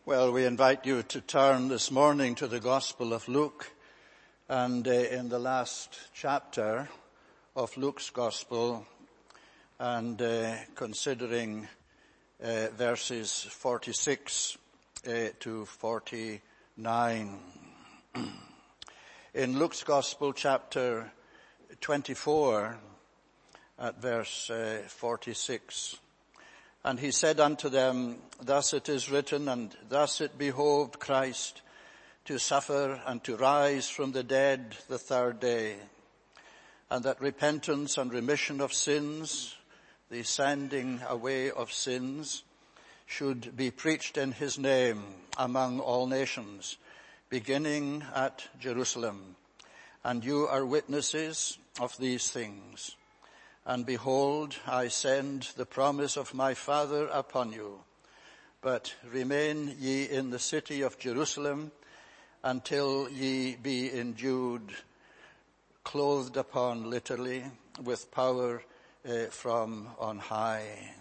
Well, we invite you to turn this morning to the Gospel of Luke, and in the last chapter of Luke's Gospel, and considering verses 46 to 49. In Luke's Gospel, chapter 24, at verse 46, "And he said unto them, Thus it is written, and thus it behoved Christ to suffer and to rise from the dead the third day, and that repentance and remission of sins, the sending away of sins, should be preached in his name among all nations, beginning at Jerusalem. And you are witnesses of these things. And behold, I send the promise of my Father upon you. But remain ye in the city of Jerusalem until ye be endued, clothed upon literally, with power from on high."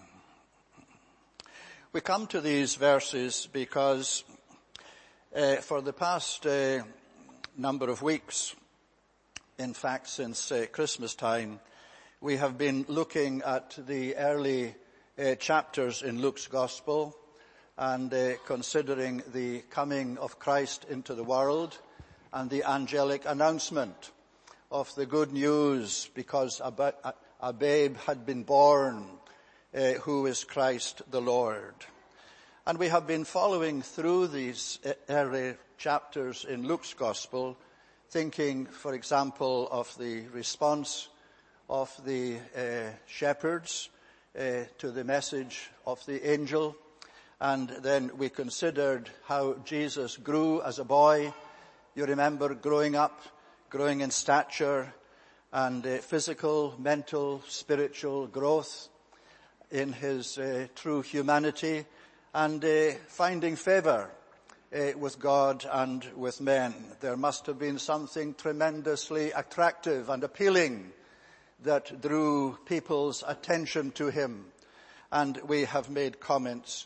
We come to these verses because for the past number of weeks, in fact since Christmas time, we have been looking at the early chapters in Luke's Gospel and considering the coming of Christ into the world and the angelic announcement of the good news, because a babe had been born who is Christ the Lord. And we have been following through these early chapters in Luke's Gospel, thinking, for example, of the response of the shepherds to the message of the angel. And then we considered how Jesus grew as a boy. You remember growing up, growing in stature and physical, mental, spiritual growth in his true humanity, and finding favor with God and with men. There must have been something tremendously attractive and appealing that drew people's attention to him. And we have made comments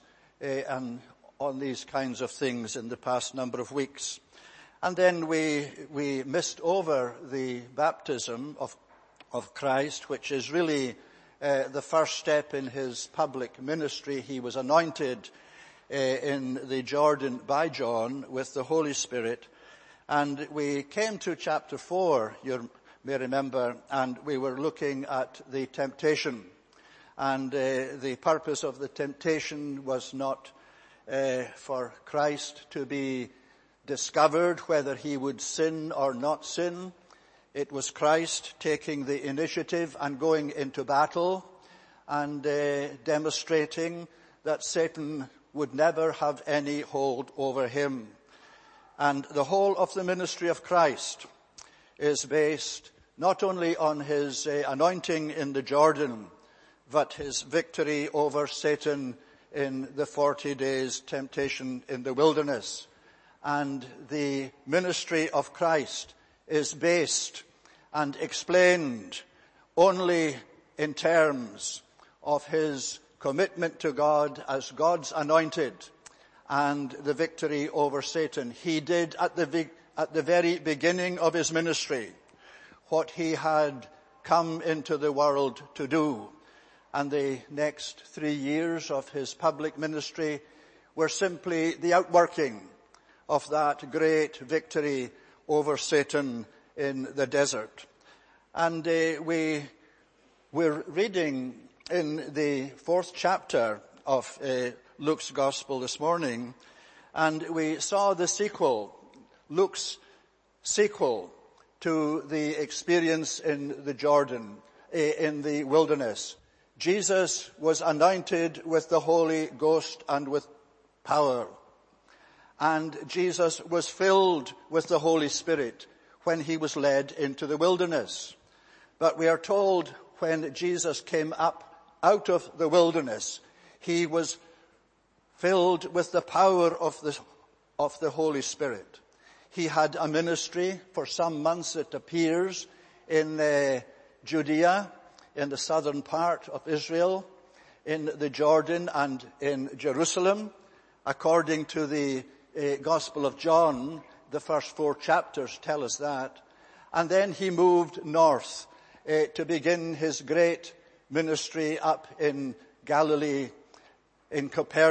on these kinds of things in the past number of weeks. And then we missed over the baptism of Christ, which is really the first step in his public ministry. He was anointed in the Jordan by John with the Holy Spirit. And we came to chapter 4, you may remember, and we were looking at the temptation. And the purpose of the temptation was not for Christ to be discovered whether he would sin or not sin. It was Christ taking the initiative and going into battle and demonstrating that Satan would never have any hold over him. And the whole of the ministry of Christ is based not only on his anointing in the Jordan, but his victory over Satan in the 40 days temptation in the wilderness. And the ministry of Christ is based and explained only in terms of his commitment to God as God's anointed and the victory over Satan. He did at the very beginning of his ministry what he had come into the world to do. And the next 3 years of his public ministry were simply the outworking of that great victory over Satan in the desert. And we're reading in the 4th chapter of Luke's Gospel this morning, and we saw the sequel, Luke's sequel to the experience in the Jordan, in the wilderness. Jesus was anointed with the Holy Ghost and with power. And Jesus was filled with the Holy Spirit when he was led into the wilderness. But we are told when Jesus came up out of the wilderness, he was filled with the power of the Holy Spirit. He had a ministry for some months, it appears, in Judea, in the southern part of Israel, in the Jordan and in Jerusalem. according to the Gospel of John. The first 4 chapters tell us that. And then he moved north to begin his great ministry up in Galilee, in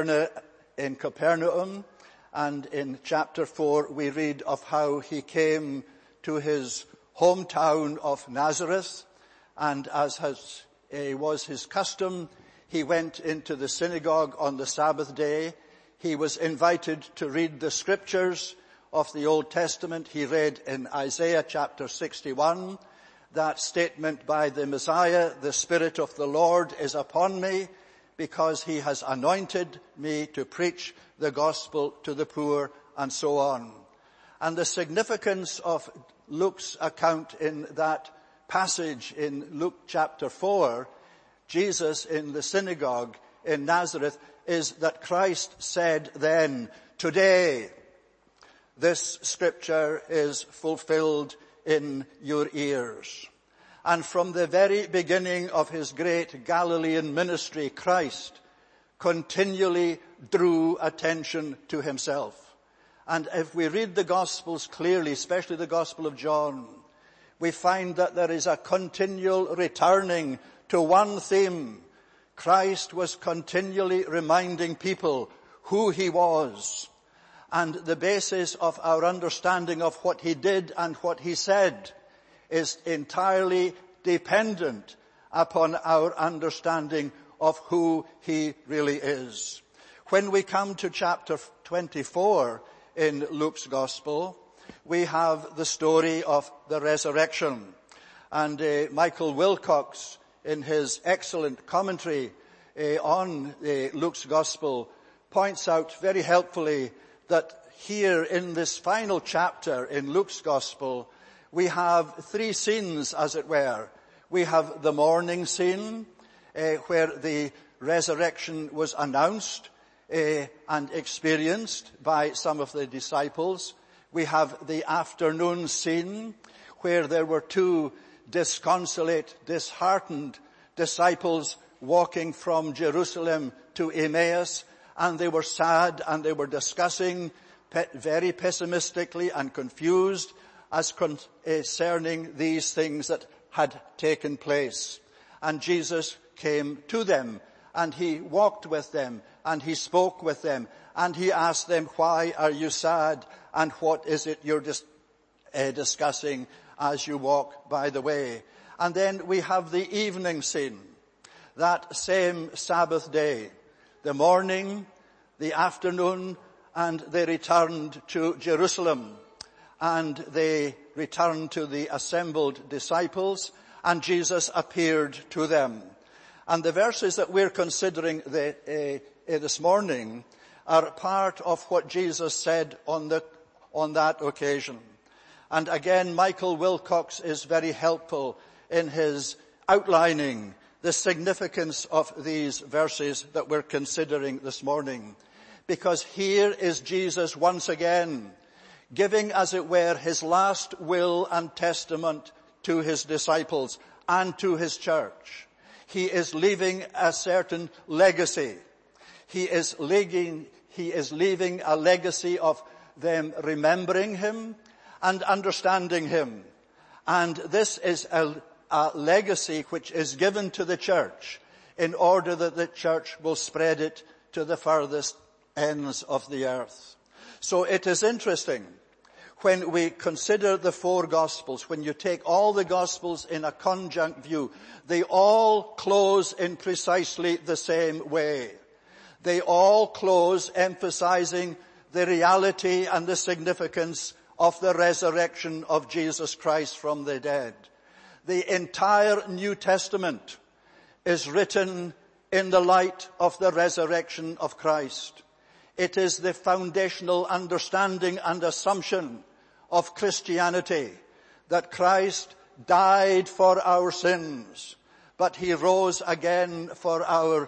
Capernaum. And in chapter 4 we read of how he came to his hometown of Nazareth, and as was his custom, he went into the synagogue on the Sabbath day. He was invited to read the scriptures of the Old Testament. He read in Isaiah chapter 61, that statement by the Messiah, "The Spirit of the Lord is upon me, because he has anointed me to preach the gospel to the poor," and so on. And the significance of Luke's account in that passage in Luke chapter 4, Jesus in the synagogue in Nazareth, is that Christ said then, "Today this scripture is fulfilled in your ears." And from the very beginning of his great Galilean ministry, Christ continually drew attention to himself. And if we read the Gospels clearly, especially the Gospel of John, we find that there is a continual returning to one theme. Christ was continually reminding people who he was. And the basis of our understanding of what he did and what he said is entirely dependent upon our understanding of who he really is. When we come to chapter 24 in Luke's Gospel, we have the story of the resurrection. And Michael Wilcox, in his excellent commentary on Luke's Gospel, points out very helpfully that here in this final chapter in Luke's Gospel, we have 3 scenes, as it were. We have the morning scene, where the resurrection was announced and experienced by some of the disciples. We have the afternoon scene, where there were 2 disconsolate, disheartened disciples walking from Jerusalem to Emmaus, and they were sad and they were discussing very pessimistically and confused as concerning these things that had taken place. And Jesus came to them, and he walked with them, and he spoke with them, and he asked them, "Why are you sad, and what is it you're discussing as you walk by the way?" And then we have the evening scene, that same Sabbath day, the morning, the afternoon, and they returned to Jerusalem, and they returned to the assembled disciples, and Jesus appeared to them. And the verses that we're considering this morning are part of what Jesus said on that occasion. And again, Michael Wilcox is very helpful in his outlining the significance of these verses that we're considering this morning. Because here is Jesus once again giving, as it were, his last will and testament to his disciples and to his church. He is leaving a certain legacy. He is leaving a legacy of them remembering him and understanding him. And this is a legacy which is given to the church in order that the church will spread it to the furthest ends of the earth. So it is interesting when we consider the 4 Gospels, when you take all the Gospels in a conjunct view, they all close in precisely the same way. They all close emphasizing the reality and the significance of the resurrection of Jesus Christ from the dead. The entire New Testament is written in the light of the resurrection of Christ. It is the foundational understanding and assumption of Christianity that Christ died for our sins, but he rose again for our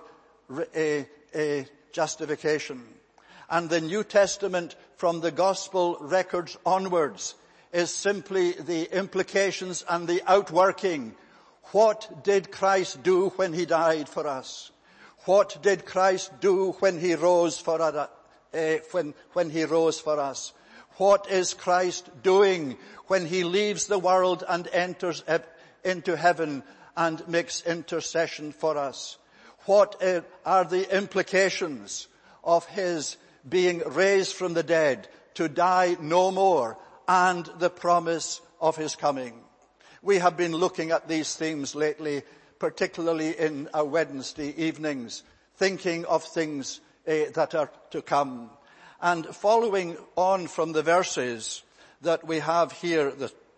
justification. And the New Testament, from the Gospel records onwards, is simply the implications and the outworking. What did Christ do when he died for us? What did Christ do when he rose for when he rose for us? What is Christ doing when he leaves the world and enters into heaven and makes intercession for us? What are the implications of his being raised from the dead to die no more, and the promise of his coming? We have been looking at these themes lately, particularly in our Wednesday evenings, thinking of things that are to come. And following on from the verses that we have here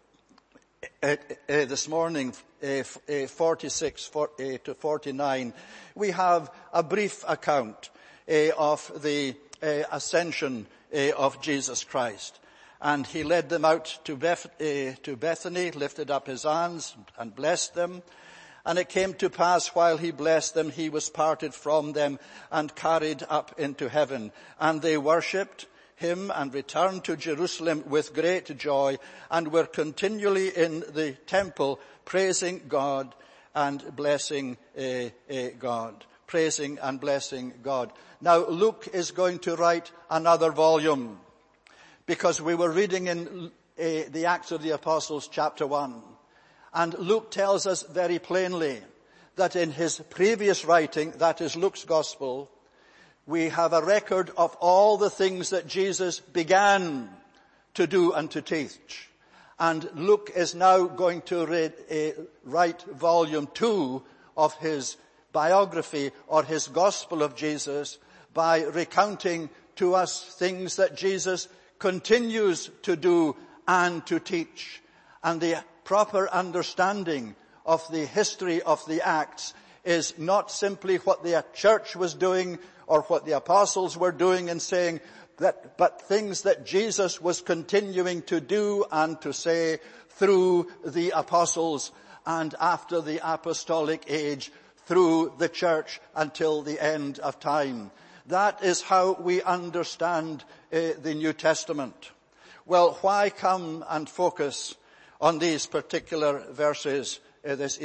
this morning, 46 to 49, we have a brief account of the ascension of Jesus Christ. And he led them out to Bethany, lifted up his hands and blessed them. And it came to pass while he blessed them, he was parted from them and carried up into heaven. And they worshipped him and returned to Jerusalem with great joy, and were continually in the temple praising God and blessing God. Praising and blessing God. Now Luke is going to write another volume, because we were reading in the Acts of the Apostles chapter 1. And Luke tells us very plainly that in his previous writing, that is Luke's Gospel, we have a record of all the things that Jesus began to do and to teach. And Luke is now going to write volume 2 of his biography, or his Gospel of Jesus, by recounting to us things that Jesus continues to do and to teach. And the proper understanding of the history of the Acts is not simply what the church was doing or what the apostles were doing and saying, but things that Jesus was continuing to do and to say through the apostles, and after the apostolic age, through the church until the end of time. That is how we understand the New Testament. Well, why come and focus on these particular verses this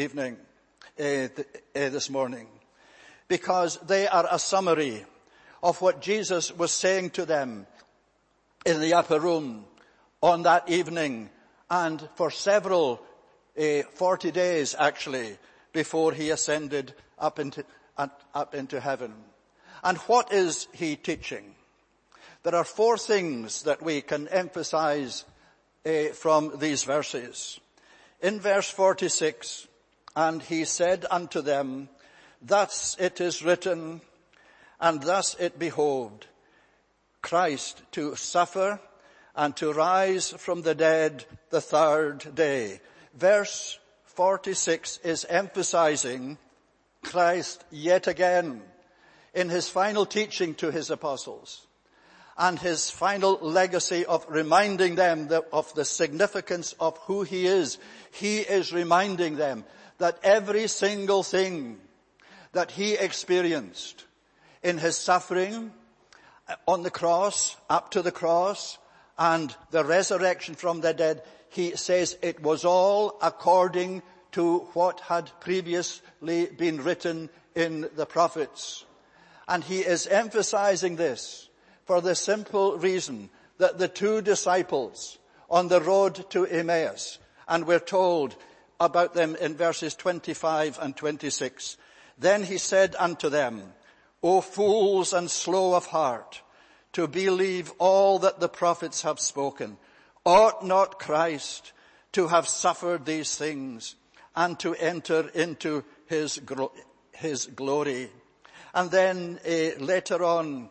morning? Because they are a summary of what Jesus was saying to them in the upper room on that evening, and for several 40 days actually, before he ascended up into heaven. And what is he teaching? There are 4 things that we can emphasize from these verses. In verse 46, and he said unto them, thus it is written, and thus it behoved Christ to suffer and to rise from the dead the 3rd day. Verse 46 is emphasizing Christ yet again in his final teaching to his apostles, and his final legacy of reminding them of the significance of who he is. He is reminding them that every single thing that he experienced in his suffering on the cross, up to the cross, and the resurrection from the dead, he says it was all according to what had previously been written in the prophets. And he is emphasizing this for the simple reason that the 2 disciples on the road to Emmaus, and we're told about them in verses 25 and 26, then he said unto them, O fools and slow of heart, to believe all that the prophets have spoken. Ought not Christ to have suffered these things and to enter into his glory? And then later on,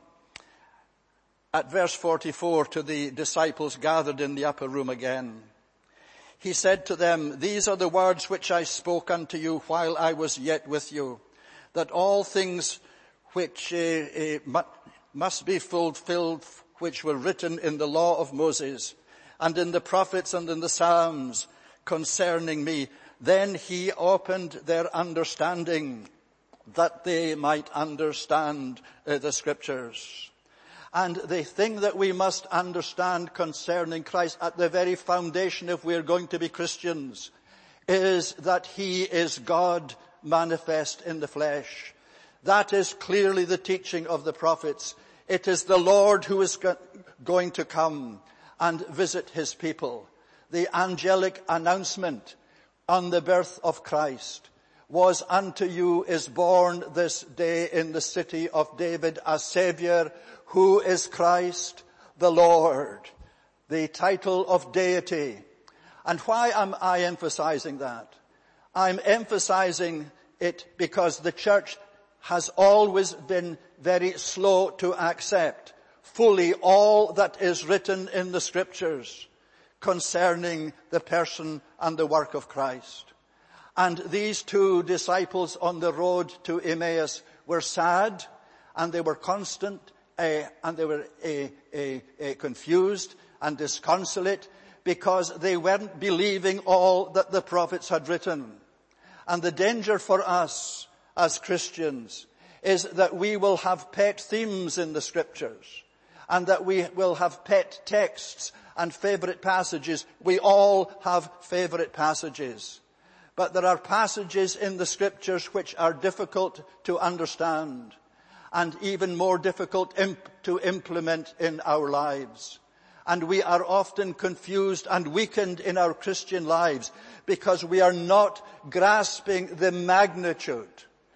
at verse 44, to the disciples gathered in the upper room again, he said to them, these are the words which I spoke unto you while I was yet with you, that all things which must be fulfilled, which were written in the law of Moses, and in the prophets and in the Psalms concerning me. Then he opened their understanding, that they might understand the scriptures. And the thing that we must understand concerning Christ at the very foundation, if we're going to be Christians, is that he is God manifest in the flesh. That is clearly the teaching of the prophets. It is the Lord who is going to come and visit his people. The angelic announcement on the birth of Christ was, unto you is born this day in the city of David a Savior, who is Christ the Lord. The title of deity. And why am I emphasizing that? I'm emphasizing it because the church has always been very slow to accept fully all that is written in the scriptures concerning the person and the work of Christ. And these two disciples on the road to Emmaus were sad, and they were constant, and they were confused and disconsolate because they weren't believing all that the prophets had written. And the danger for us as Christians is that we will have pet themes in the scriptures, and that we will have pet texts and favorite passages. We all have favorite passages. But there are passages in the scriptures which are difficult to understand and even more difficult to implement in our lives. And we are often confused and weakened in our Christian lives because we are not grasping the magnitude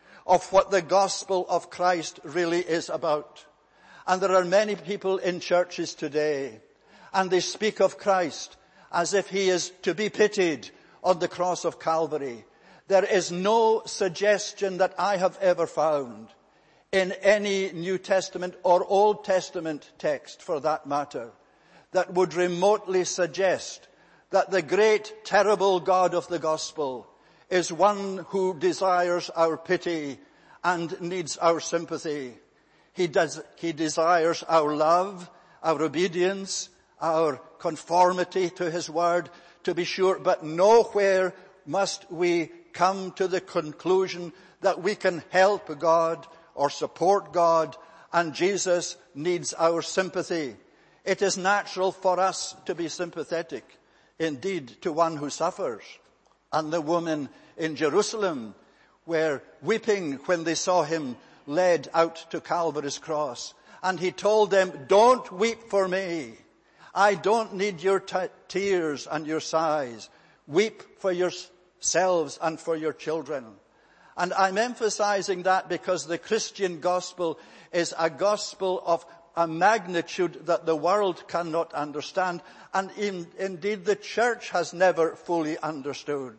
of what the gospel of Christ really is about. And there are many people in churches today, and they speak of Christ as if he is to be pitied on the cross of Calvary. There is no suggestion that I have ever found in any New Testament or Old Testament text, for that matter, that would remotely suggest that the great, terrible God of the gospel is one who desires our pity and needs our sympathy. He desires our love, our obedience, our conformity to his word, to be sure, but nowhere must we come to the conclusion that we can help God or support God, and Jesus needs our sympathy. It is natural for us to be sympathetic, indeed, to one who suffers. And the women in Jerusalem were weeping when they saw him led out to Calvary's cross. And he told them, don't weep for me. I don't need your tears and your sighs. Weep for yourselves and for your children. And I'm emphasizing that because the Christian gospel is a gospel of a magnitude that the world cannot understand, and indeed the church has never fully understood.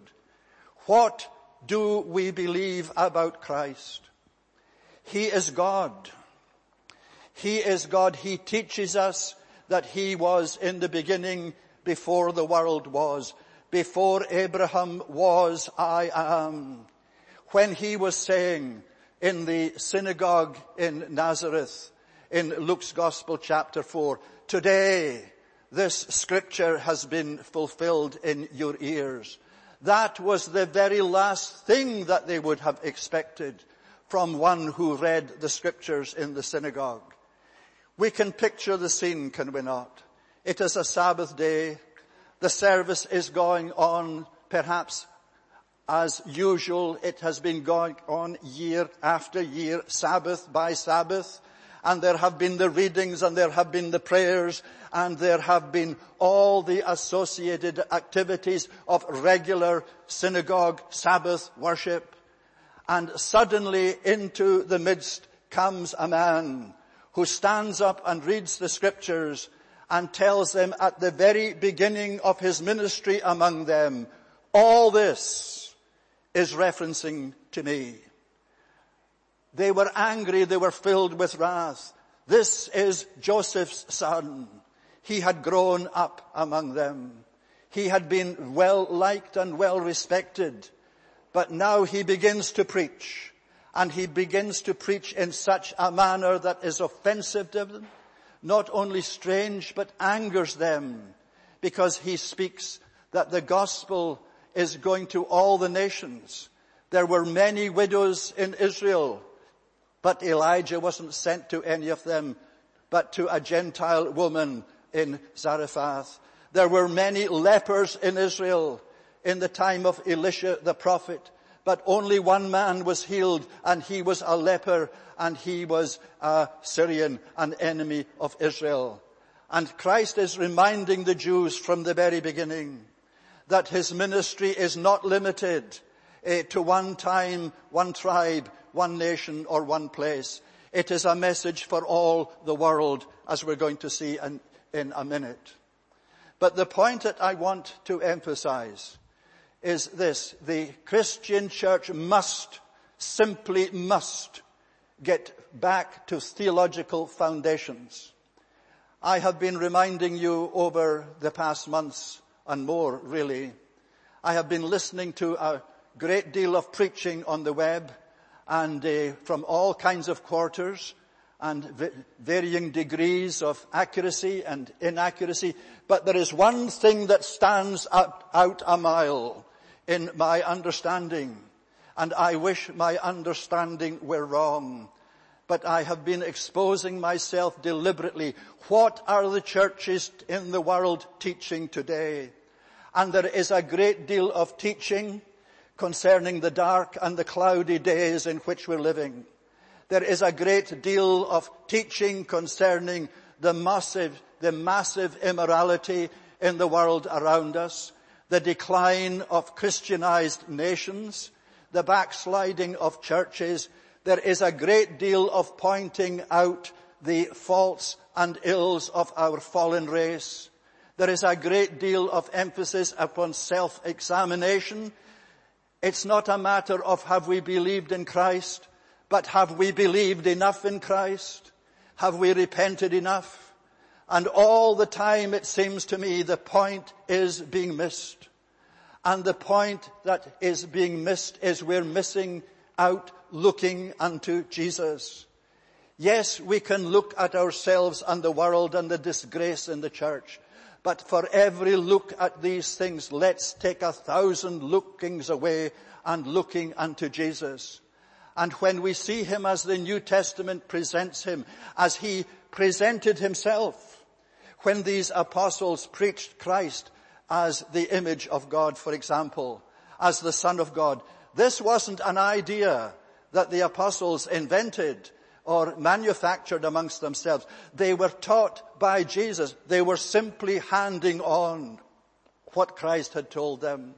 What do we believe about Christ? He is God. He is God. He teaches us that he was in the beginning before the world was. Before Abraham was, I am. When he was saying in the synagogue in Nazareth, in Luke's Gospel chapter 4, today this scripture has been fulfilled in your ears. That was the very last thing that they would have expected from one who read the scriptures in the synagogue. We can picture the scene, can we not? It is a Sabbath day. The service is going on, perhaps as usual. It has been going on year after year, Sabbath by Sabbath. And there have been the readings, and there have been the prayers, and there have been all the associated activities of regular synagogue Sabbath worship. And suddenly into the midst comes a man who stands up and reads the scriptures and tells them at the very beginning of his ministry among them, all this is referencing to me. They were angry, they were filled with wrath. This is Joseph's son. He had grown up among them. He had been well liked and well respected. But now he begins to preach. And he begins to preach in such a manner that is offensive to them, not only strange, but angers them, because he speaks that the gospel is going to all the nations. There were many widows in Israel, but Elijah wasn't sent to any of them, but to a Gentile woman in Zarephath. There were many lepers in Israel in the time of Elisha the prophet, but only one man was healed, and he was a leper, and he was a Syrian, an enemy of Israel. And Christ is reminding the Jews from the very beginning that his ministry is not limited to one time, one tribe, one nation, or one place. It is a message for all the world, as we're going to see in a minute. But the point that I want to emphasize is this: the Christian church simply must get back to theological foundations. I have been reminding you over the past months and more, really. I have been listening to a great deal of preaching on the web, and from all kinds of quarters and varying degrees of accuracy and inaccuracy. But there is one thing that stands out a mile in my understanding, and I wish my understanding were wrong. But I have been exposing myself deliberately. What are the churches in the world teaching today? And there is a great deal of teaching concerning the dark and the cloudy days in which we're living. There is a great deal of teaching concerning the massive immorality in the world around us, the decline of Christianized nations, the backsliding of churches. There is a great deal of pointing out the faults and ills of our fallen race. There is a great deal of emphasis upon self-examination. It's not a matter of have we believed in Christ, but have we believed enough in Christ? Have we repented enough? And all the time, it seems to me, the point is being missed. And the point that is being missed is we're missing out looking unto Jesus. Yes, we can look at ourselves and the world and the disgrace in the church. But for every look at these things, let's take 1,000 lookings away and looking unto Jesus. And when we see him as the New Testament presents him, as he presented himself, when these apostles preached Christ as the image of God, for example, as the Son of God, this wasn't an idea that the apostles invented or manufactured amongst themselves. They were taught by Jesus. They were simply handing on what Christ had told them.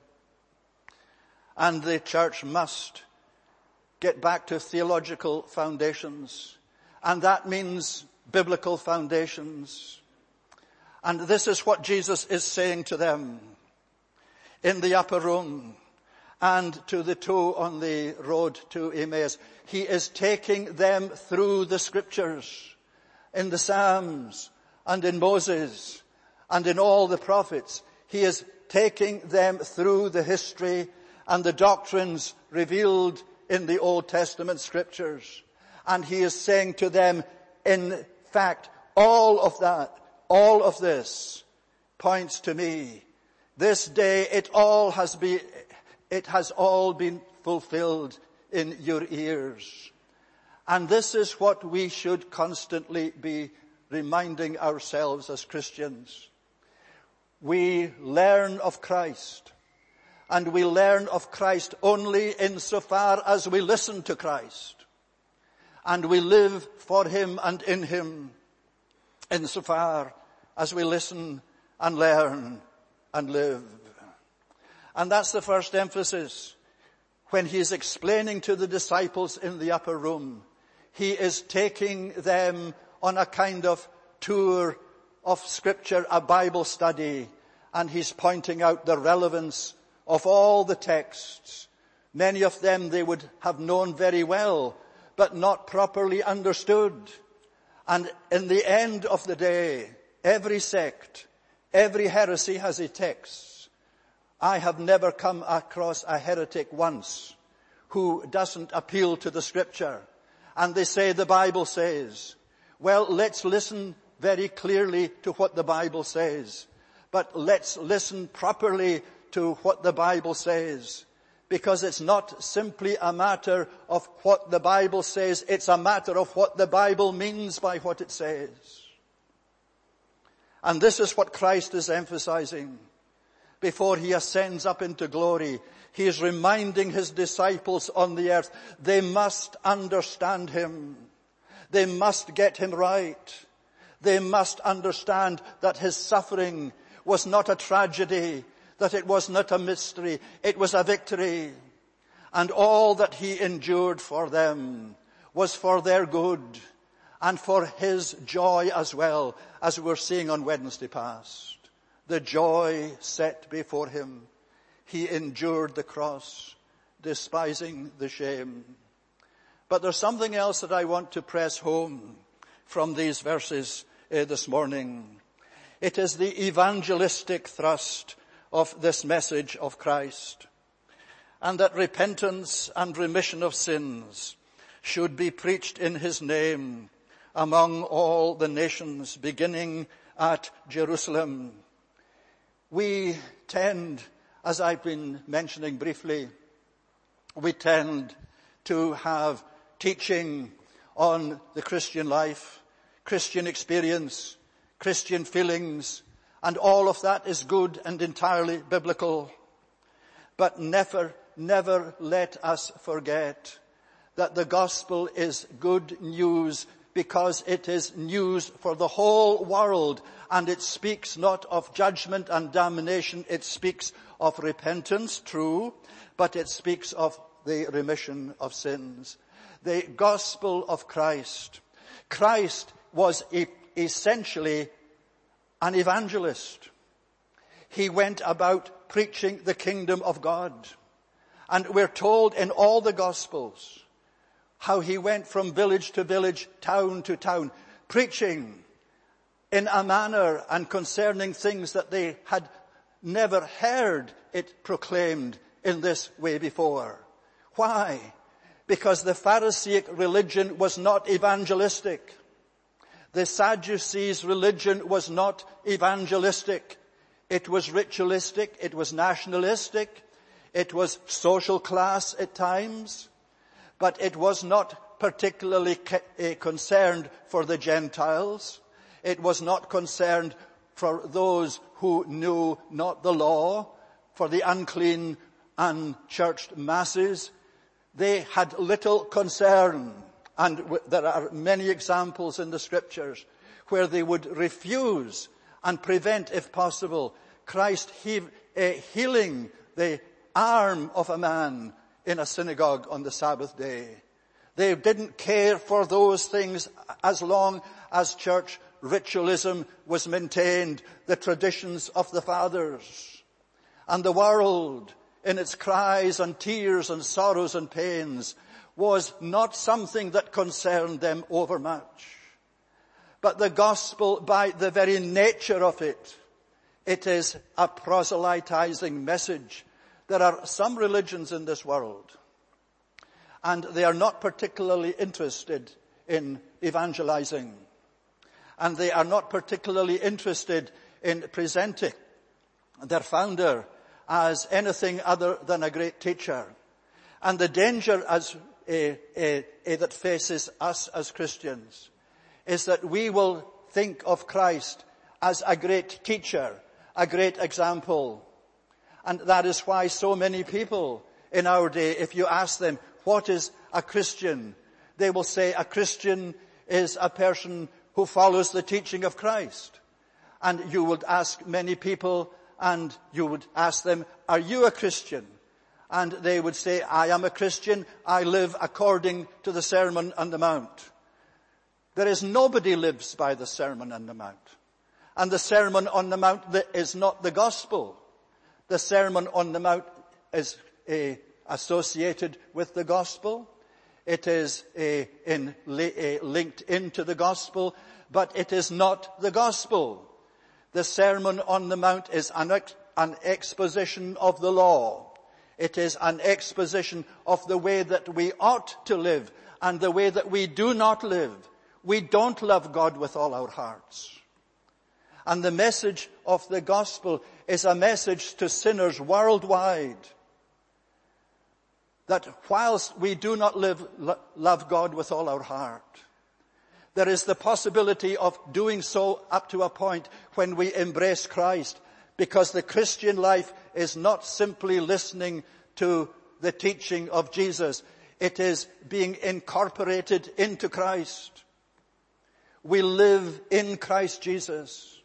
And the church must get back to theological foundations. And that means biblical foundations. And this is what Jesus is saying to them in the upper room and to the two on the road to Emmaus. He is taking them through the scriptures, in the Psalms and in Moses and in all the prophets. He is taking them through the history and the doctrines revealed in the Old Testament scriptures. And he is saying to them, in fact, all of this points to me. This day it has all been fulfilled in your ears. And this is what we should constantly be reminding ourselves as Christians. We learn of Christ, and we learn of Christ only insofar as we listen to Christ, and we live for him and in him insofar as we listen and learn and live. And that's the first emphasis. When he is explaining to the disciples in the upper room, he is taking them on a kind of tour of Scripture, a Bible study, and he's pointing out the relevance of all the texts. Many of them they would have known very well, but not properly understood. And in the end of the day, every sect, every heresy has a text. I have never come across a heretic once who doesn't appeal to the Scripture. And they say the Bible says. Well, let's listen very clearly to what the Bible says. But let's listen properly to what the Bible says. Because it's not simply a matter of what the Bible says. It's a matter of what the Bible means by what it says. And this is what Christ is emphasizing. before he ascends up into glory, he is reminding his disciples on the earth, they must understand him. They must get him right. They must understand that his suffering was not a tragedy, that it was not a mystery, it was a victory. And all that he endured for them was for their good and for his joy as well, as we were seeing on Wednesday past. The joy set before him. He endured the cross, despising the shame. But there's something else that I want to press home from these verses this morning. It is the evangelistic thrust of this message of Christ. And that repentance and remission of sins should be preached in his name among all the nations, beginning at Jerusalem. We tend, as I've been mentioning briefly, we tend to have teaching on the Christian life, Christian experience, Christian feelings, and all of that is good and entirely biblical. But never let us forget that the gospel is good news because it is news for the whole world, and it speaks not of judgment and damnation, it speaks of repentance, true, but it speaks of the remission of sins. The gospel of Christ. Christ was essentially an evangelist. He went about preaching the kingdom of God. And we're told in all the Gospels how he went from village to village, town to town, preaching in a manner and concerning things that they had never heard it proclaimed in this way before. Why? Because the Pharisaic religion was not evangelistic. The Sadducees' religion was not evangelistic. It was ritualistic, it was nationalistic, it was social class at times, but it was not particularly concerned for the Gentiles. It was not concerned for those who knew not the law, for the unclean, unchurched masses. They had little concern, and there are many examples in the scriptures where they would refuse and prevent, if possible, Christ healing the arm of a man in a synagogue on the Sabbath day. They didn't care for those things as long as church ritualism was maintained, the traditions of the fathers. And the world, in its cries and tears and sorrows and pains, was not something that concerned them overmuch. But the gospel, by the very nature of it, it is a proselytizing message. There are some religions in this world, and they are not particularly interested in evangelizing. And they are not particularly interested in presenting their founder as anything other than a great teacher. And the danger that faces us as Christians is that we will think of Christ as a great teacher, a great example. And that is why so many people in our day, if you ask them, what is a Christian? They will say a Christian is a person who follows the teaching of Christ. And you would ask many people, and you would ask them, are you a Christian? And they would say, I am a Christian. I live according to the Sermon on the Mount. There is nobody lives by the Sermon on the Mount. And the Sermon on the Mount is not the gospel. The Sermon on the Mount is associated with the gospel. It is linked into the gospel, but it is not the gospel. The Sermon on the Mount is an exposition of the law. It is an exposition of the way that we ought to live and the way that we do not live. We don't love God with all our hearts. And the message of the gospel is a message to sinners worldwide that whilst we do not love God with all our heart, there is the possibility of doing so up to a point when we embrace Christ, because the Christian life is not simply listening to the teaching of Jesus. It is being incorporated into Christ. We live in Christ Jesus.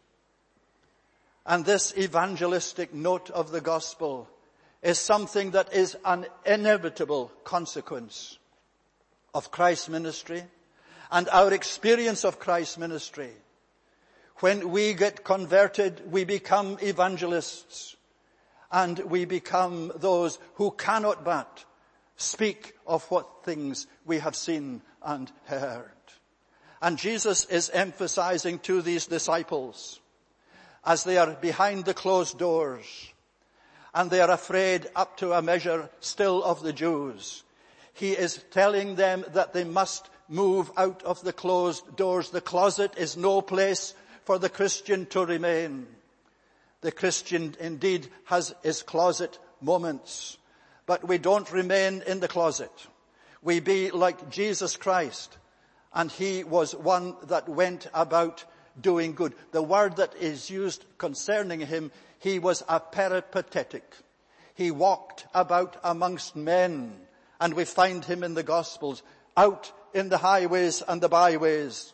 And this evangelistic note of the gospel is something that is an inevitable consequence of Christ's ministry and our experience of Christ's ministry. When we get converted, we become evangelists, and we become those who cannot but speak of what things we have seen and heard. And Jesus is emphasizing to these disciples, as they are behind the closed doors, and they are afraid up to a measure still of the Jews, he is telling them that they must move out of the closed doors. The closet is no place for the Christian to remain. The Christian indeed has his closet moments, but we don't remain in the closet. We be like Jesus Christ, and he was one that went about doing good. The word that is used concerning him, he was a peripatetic. He walked about amongst men, and we find him in the Gospels, out in the highways and the byways.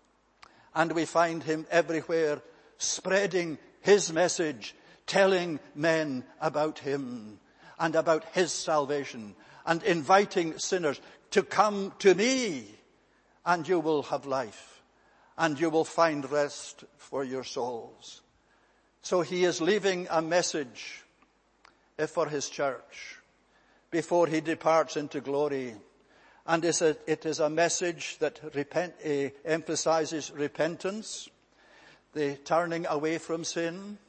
And we find him everywhere spreading his message, telling men about him and about his salvation, and inviting sinners to come to me, and you will have life, and you will find rest for your souls. So he is leaving a message for his church before he departs into glory. And it is a message that emphasizes repentance, the turning away from sin,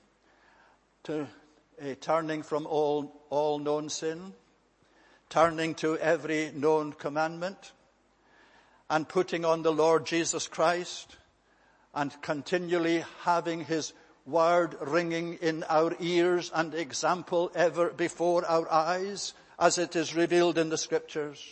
to turning from all known sin, turning to every known commandment, and putting on the Lord Jesus Christ, and continually having his word ringing in our ears and example ever before our eyes as it is revealed in the Scriptures.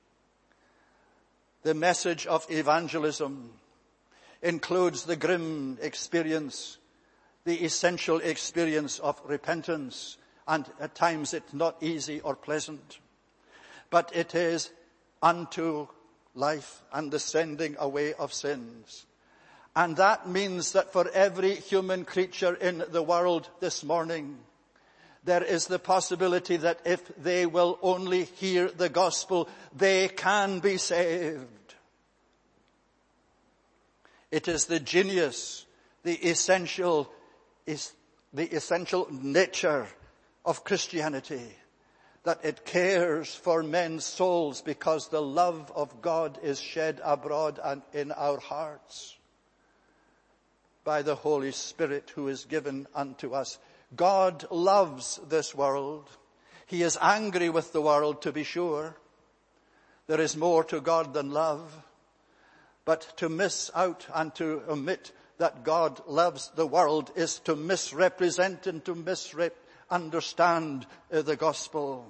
The message of evangelism includes the grim experience, the essential experience of repentance, and at times it's not easy or pleasant, but it is unto life and the sending away of sins. And that means that for every human creature in the world this morning, there is the possibility that if they will only hear the gospel, they can be saved. It is the genius, the essential nature of Christianity, that it cares for men's souls because the love of God is shed abroad and in our hearts by the Holy Spirit who is given unto us. God loves this world. He is angry with the world, to be sure. There is more to God than love. But to miss out and to omit that God loves the world is to misrepresent and to misunderstand the gospel.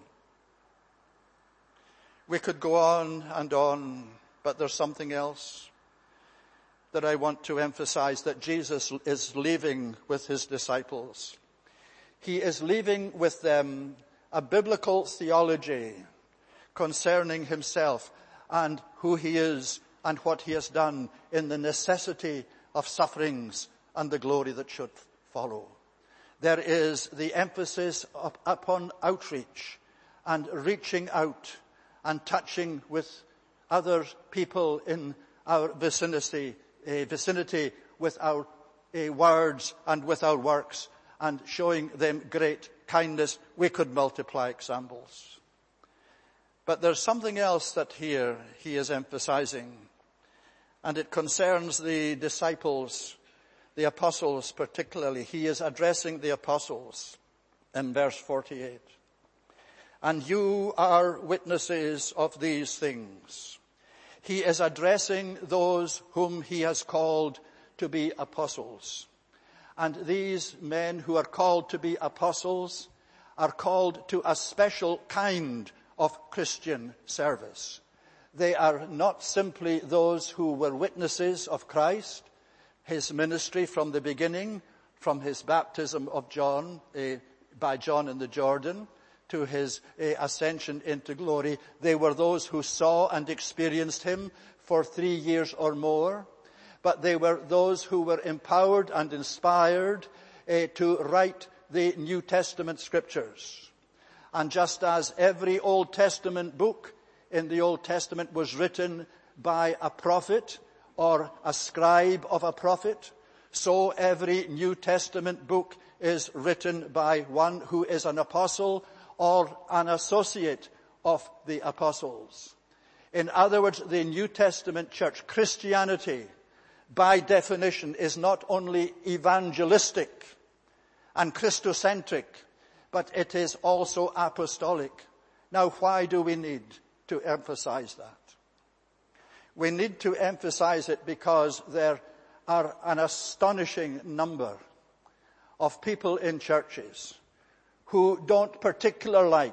We could go on, but there's something else that I want to emphasize that Jesus is leaving with his disciples. He is leaving with them a biblical theology concerning himself and who he is and what he has done in the necessity of sufferings and the glory that should follow. There is the emphasis upon outreach and reaching out and touching with other people in our vicinity with our words and with our works, and showing them great kindness. We could multiply examples. But there's something else that here he is emphasizing, and it concerns the disciples, the apostles particularly. He is addressing the apostles in verse 48. And you are witnesses of these things. He is addressing those whom he has called to be apostles. And these men who are called to be apostles are called to a special kind of Christian service. They are not simply those who were witnesses of Christ, his ministry from the beginning, from his baptism of John, by John in the Jordan, to his ascension into glory. They were those who saw and experienced him for 3 years or more. But they were those who were empowered and inspired to write the New Testament scriptures. And just as every Old Testament book in the Old Testament was written by a prophet or a scribe of a prophet, so every New Testament book is written by one who is an apostle or an associate of the apostles. In other words, the New Testament church, Christianity, by definition, is not only evangelistic and Christocentric, but it is also apostolic. Now, why do we need to emphasize that? We need to emphasize it because there are an astonishing number of people in churches who don't particularly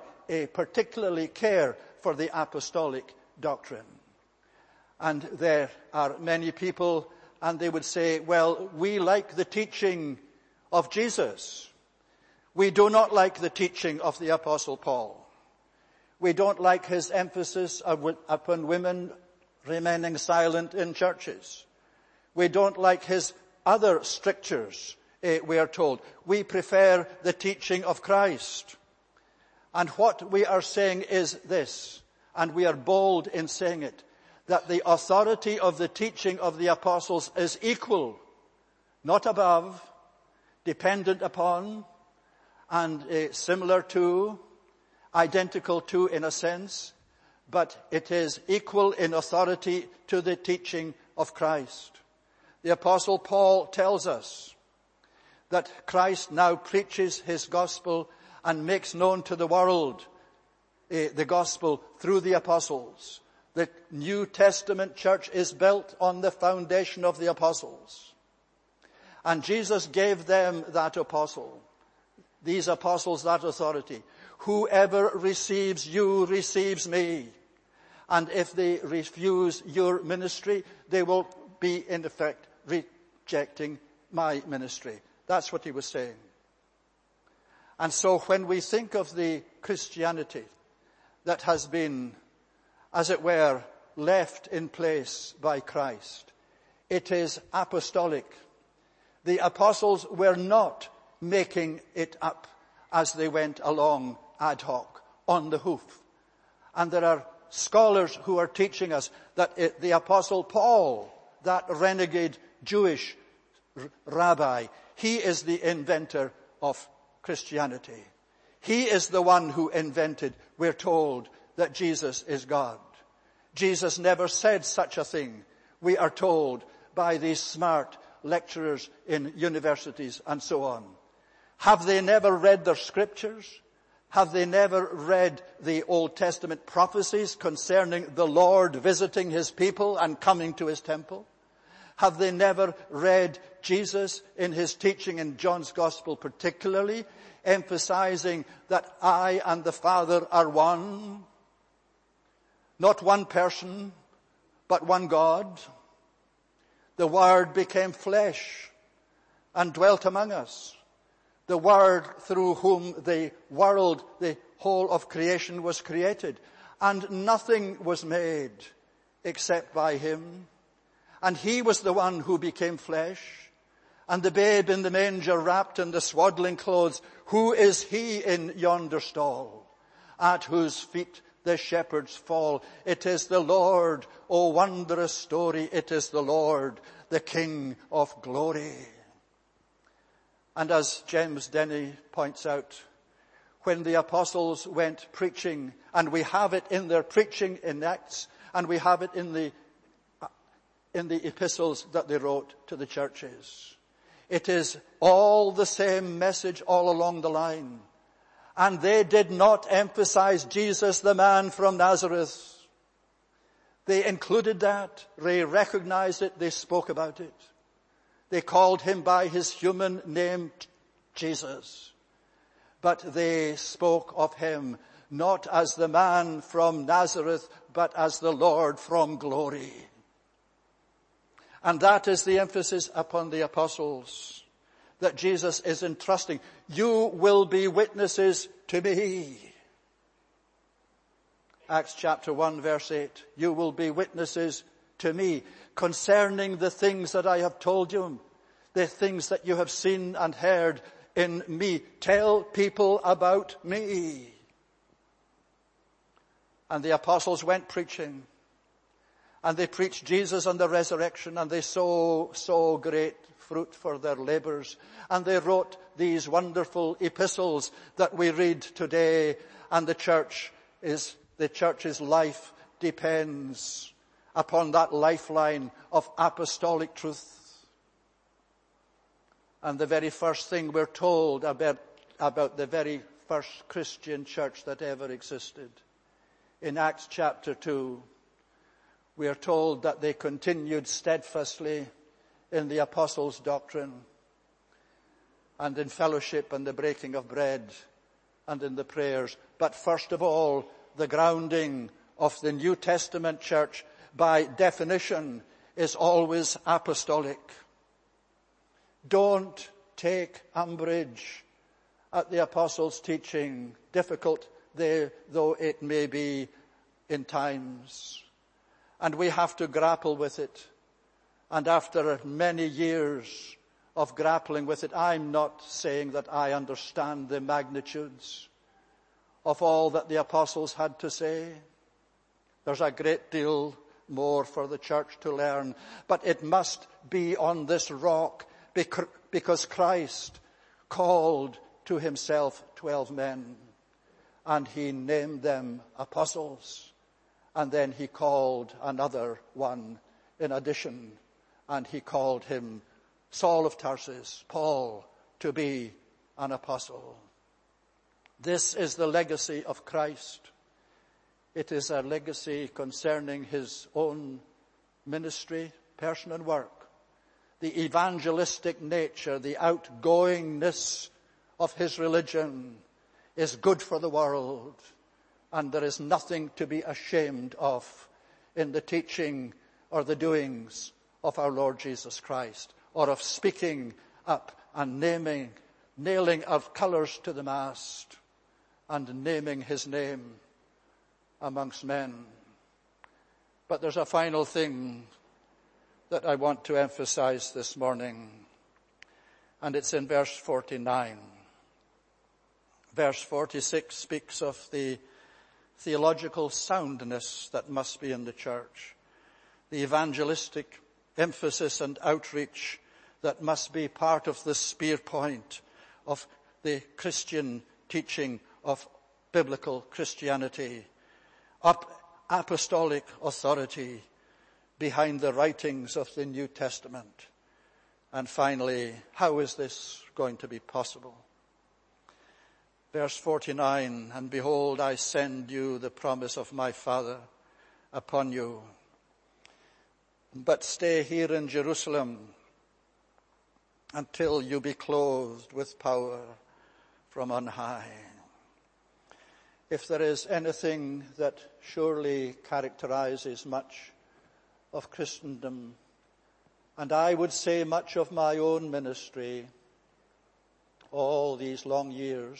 care for the apostolic doctrine. And there are many people, and they would say, well, we like the teaching of Jesus. We do not like the teaching of the Apostle Paul. We don't like his emphasis upon women remaining silent in churches. We don't like his other strictures, we are told. We prefer the teaching of Christ. And what we are saying is this, and we are bold in saying it, that the authority of the teaching of the apostles is equal, not above, dependent upon, and similar to, identical to in a sense, but it is equal in authority to the teaching of Christ. The Apostle Paul tells us that Christ now preaches his gospel and makes known to the world the gospel through the apostles. The New Testament church is built on the foundation of the apostles. And Jesus gave them that these apostles that authority. Whoever receives you receives me. And if they refuse your ministry, they will be in effect rejecting my ministry. That's what he was saying. And so when we think of the Christianity that has been, as it were, left in place by Christ, it is apostolic. The apostles were not making it up as they went along ad hoc, on the hoof. And there are scholars who are teaching us that the Apostle Paul, that renegade Jewish rabbi, he is the inventor of Christianity. He is the one who invented, we're told, that Jesus is God. Jesus never said such a thing, we are told by these smart lecturers in universities and so on. Have they never read their scriptures? Have they never read the Old Testament prophecies concerning the Lord visiting his people and coming to his temple? Have they never read Jesus in his teaching in John's Gospel particularly, emphasizing that I and the Father are one? Not one person, but one God. The Word became flesh and dwelt among us. The Word through whom the world, the whole of creation was created. And nothing was made except by him. And he was the one who became flesh. And the babe in the manger wrapped in the swaddling clothes, who is he in yonder stall, at whose feet the shepherds fall? It is the Lord, O wondrous story, it is the Lord, the King of glory. And as James Denny points out, when the apostles went preaching, and we have it in their preaching in Acts, and we have it in the epistles that they wrote to the churches, it is all the same message all along the line. And they did not emphasize Jesus, the man from Nazareth. They included that. They recognized it. They spoke about it. They called him by his human name, Jesus. But they spoke of him not as the man from Nazareth, but as the Lord from glory. And that is the emphasis upon the apostles. that Jesus is entrusting. You will be witnesses to me. Acts chapter 1 verse 8. You will be witnesses to me concerning the things that I have told you, the things that you have seen and heard in me. Tell people about me. And the apostles went preaching. And they preached Jesus and the resurrection, and they saw great fruit for their labors. And they wrote these wonderful epistles that we read today. And the church's life depends upon that lifeline of apostolic truth. And the very first thing we're told about the very first Christian church that ever existed, in Acts chapter 2, we are told that they continued steadfastly in the apostles' doctrine and in fellowship and the breaking of bread and in the prayers. But first of all, the grounding of the New Testament church, by definition, is always apostolic. Don't take umbrage at the apostles' teaching, difficult though it may be in times. And we have to grapple with it. And after many years of grappling with it, I'm not saying that I understand the magnitudes of all that the apostles had to say. There's a great deal more for the church to learn. But it must be on this rock, because Christ called to himself 12 men. And he named them apostles. And then he called another one in addition. And he called him Saul of Tarsus, Paul, to be an apostle. This is the legacy of Christ. It is a legacy concerning his own ministry, person and work. The evangelistic nature, the outgoingness of his religion is good for the world. And there is nothing to be ashamed of in the teaching or the doings of our Lord Jesus Christ, or of speaking up and nailing our colours to the mast and naming his name amongst men. But there's a final thing that I want to emphasize this morning, and it's in verse 49. Verse 46 speaks of the theological soundness that must be in the church, the evangelistic emphasis and outreach that must be part of the spear point of the Christian teaching of biblical Christianity, apostolic authority behind the writings of the New Testament. And finally, how is this going to be possible? Verse 49, and behold, I send you the promise of my Father upon you. But stay here in Jerusalem until you be clothed with power from on high. If there is anything that surely characterizes much of Christendom, and I would say much of my own ministry all these long years,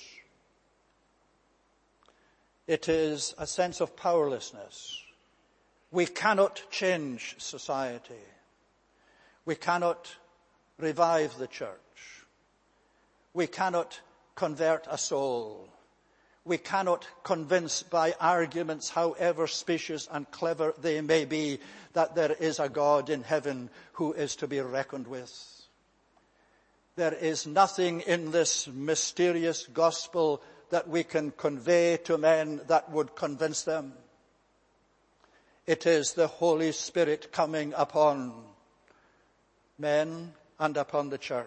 it is a sense of powerlessness. We cannot change society. We cannot revive the church. We cannot convert a soul. We cannot convince by arguments, however specious and clever they may be, that there is a God in heaven who is to be reckoned with. There is nothing in this mysterious gospel that we can convey to men that would convince them. It is the Holy Spirit coming upon men and upon the church.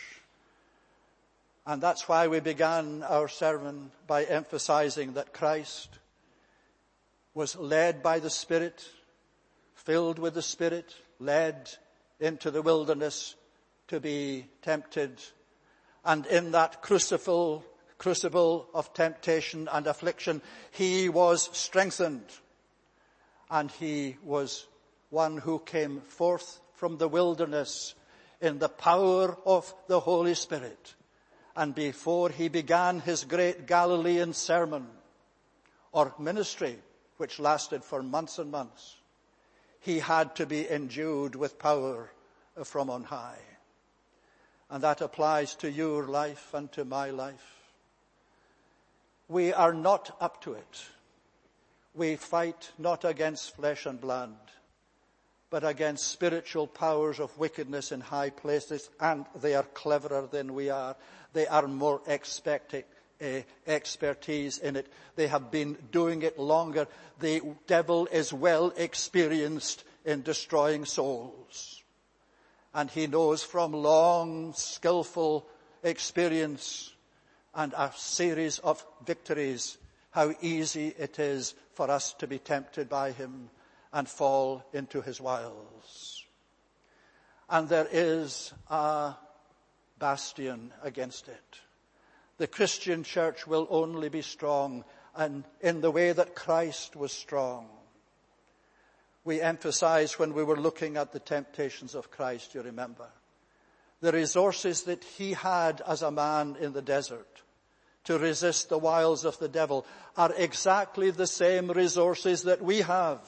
And that's why we began our sermon by emphasizing that Christ was led by the Spirit, filled with the Spirit, led into the wilderness to be tempted. And in that crucible of temptation and affliction, he was strengthened. And he was one who came forth from the wilderness in the power of the Holy Spirit. And before he began his great Galilean sermon or ministry, which lasted for months and months, he had to be endued with power from on high. And that applies to your life and to my life. We are not up to it. We fight not against flesh and blood, but against spiritual powers of wickedness in high places, and they are cleverer than we are. They are more expertise in it. They have been doing it longer. The devil is well experienced in destroying souls. And he knows from long, skillful experience and a series of victories how easy it is for us to be tempted by him and fall into his wiles. And there is a bastion against it. The Christian church will only be strong and in the way that Christ was strong. We emphasized when we were looking at the temptations of Christ, you remember, the resources that he had as a man in the desert to resist the wiles of the devil are exactly the same resources that we have.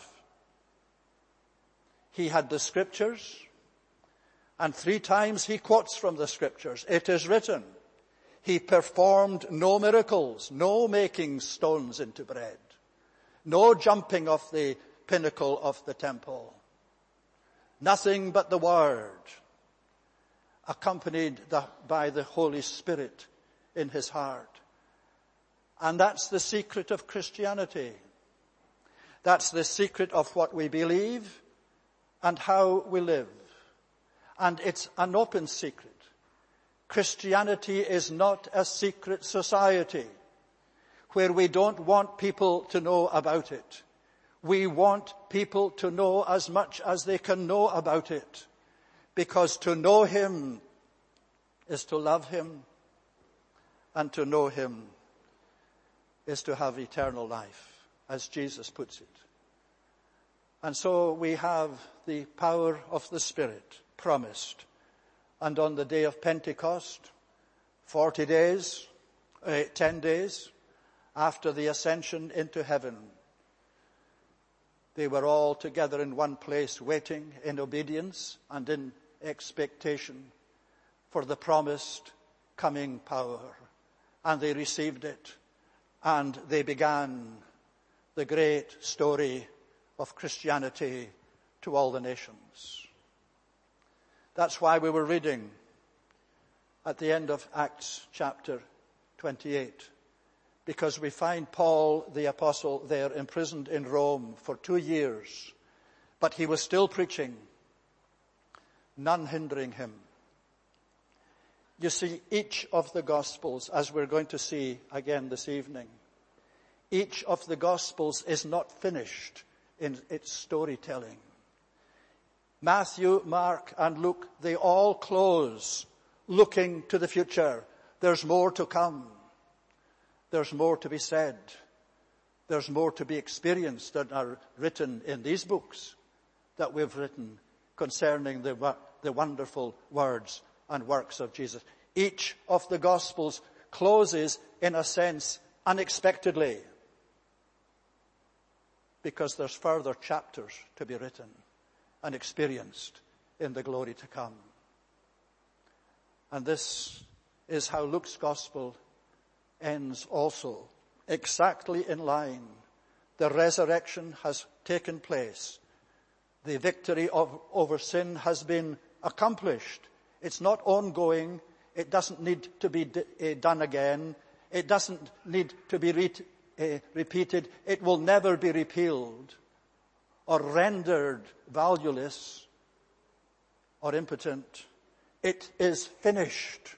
He had the scriptures, and 3 times he quotes from the scriptures. It is written. He performed no miracles, no making stones into bread, no jumping off the pinnacle of the temple. Nothing but the word, accompanied by the Holy Spirit in his heart. And that's the secret of Christianity. That's the secret of what we believe and how we live. And it's an open secret. Christianity is not a secret society where we don't want people to know about it. We want people to know as much as they can know about it, because to know him is to love him, and to know him is to have eternal life, as Jesus puts it. And so we have the power of the Spirit promised. And on the day of Pentecost, 10 days after the ascension into heaven, they were all together in one place, waiting in obedience and in expectation for the promised coming power. And they received it, and they began the great story of Christianity to all the nations. That's why we were reading at the end of Acts chapter 28, because we find Paul the apostle there imprisoned in Rome for 2 years, but he was still preaching, none hindering him. You see, each of the Gospels, as we're going to see again this evening, each of the Gospels is not finished in its storytelling. Matthew, Mark, and Luke, they all close looking to the future. There's more to come. There's more to be said. There's more to be experienced that are written in these books that we've written concerning the wonderful words and works of Jesus. Each of the Gospels closes, in a sense, unexpectedly, because there's further chapters to be written and experienced in the glory to come. And this is how Luke's Gospel ends also, exactly in line. The resurrection has taken place. The victory over sin has been accomplished. It's not ongoing. It doesn't need to be done again. It doesn't need to be repeated. It will never be repealed or rendered valueless or impotent. It is finished.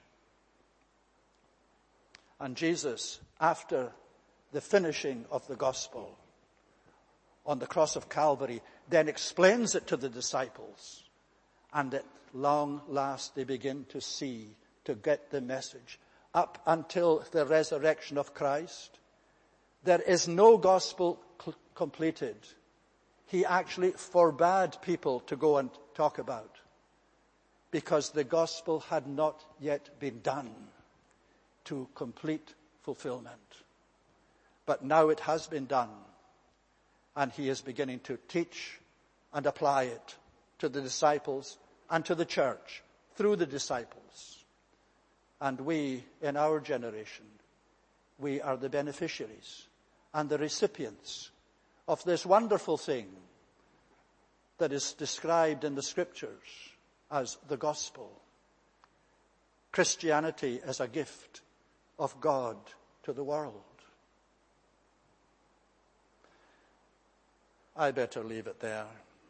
And Jesus, after the finishing of the gospel on the cross of Calvary, then explains it to the disciples. And at long last they begin to see, to get the message. Up until the resurrection of Christ, there is no gospel completed. He actually forbade people to go and talk about. because the gospel had not yet been done to complete fulfillment. But now it has been done, and he is beginning to teach and apply it to the disciples and to the church through the disciples. And we, in our generation, we are the beneficiaries and the recipients of this wonderful thing that is described in the scriptures as the gospel. Christianity as a gift of God to the world. I better leave it there.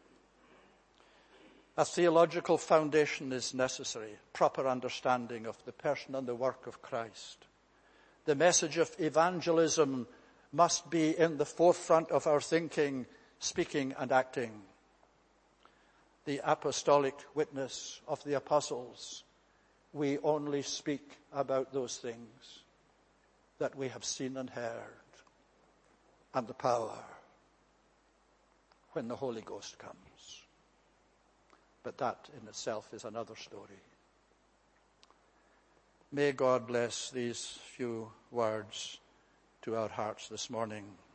A theological foundation is necessary, proper understanding of the person and the work of Christ. The message of evangelism must be in the forefront of our thinking, speaking, and acting. The apostolic witness of the apostles, we only speak about those things that we have seen and heard, and the power when the Holy Ghost comes. But that in itself is another story. May God bless these few words to our hearts this morning.